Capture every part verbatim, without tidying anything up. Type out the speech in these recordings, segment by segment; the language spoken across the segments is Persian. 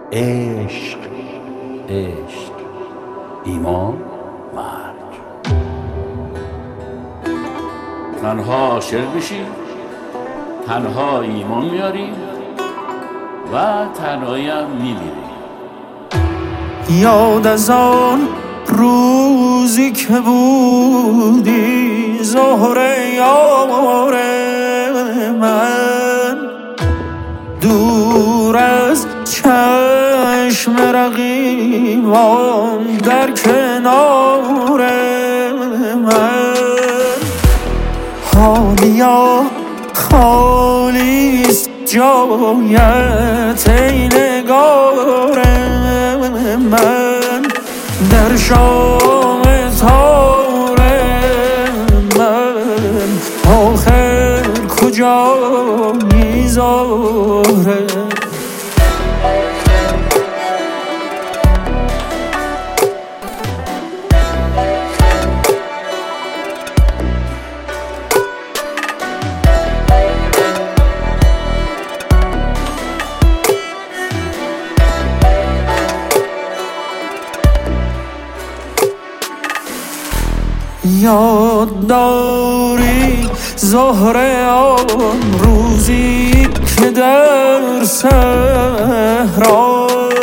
عشق عشق ایمان مرگ. تنها عاشق بشی، تنها ایمان میاری و تنهایی هم میمیری. یاد از آن روزی که بودی زهره یار من، دور از چشم رقیبان در کنار من. حالیا خالیست جایت ای نگار من، در شام تار من آخر کجا میذاره؟ یاد داری زهره آن روزی که در صحرا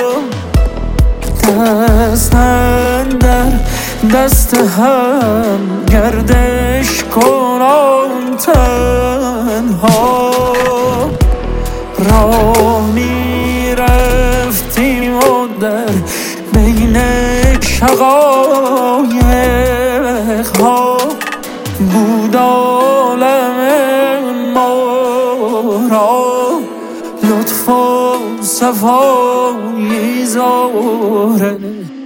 دست اندر دست هم گردش کنان تنها راه می رفتیم و در بین شقایق ها بود عالم ما را لطف و صفایی زهره.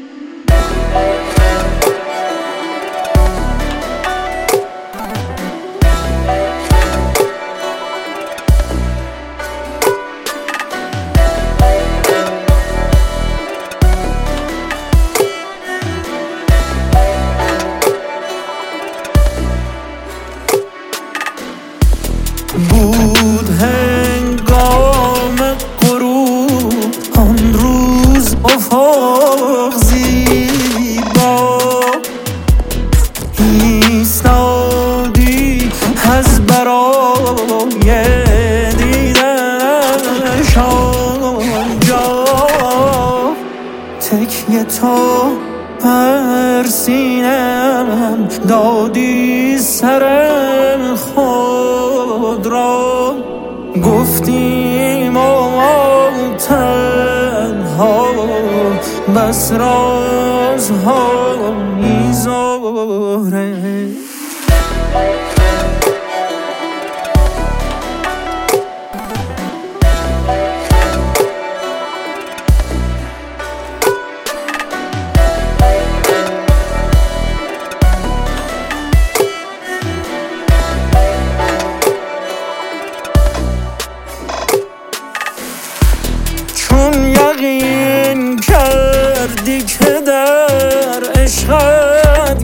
بود هنگام غروب آن روز افق زیبا، ایستادی از برای دیدنش آنجا، تکیه تو بر سینه‌ام دادی سر خود را، گفتیم ما تنها بس رازها میذاره. یقین کردی که در عشقت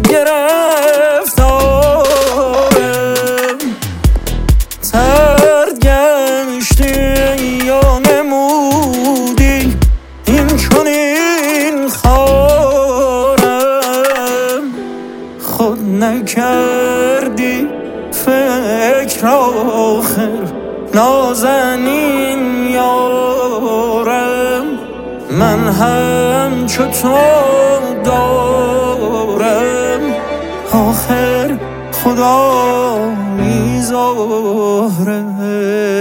گرفتارم، ترد گشتی یا نمودی این چنین خارم، خود نکردی فکر آخر نازنین یارم، من هم چو تو دارم آخر خدا میذاره.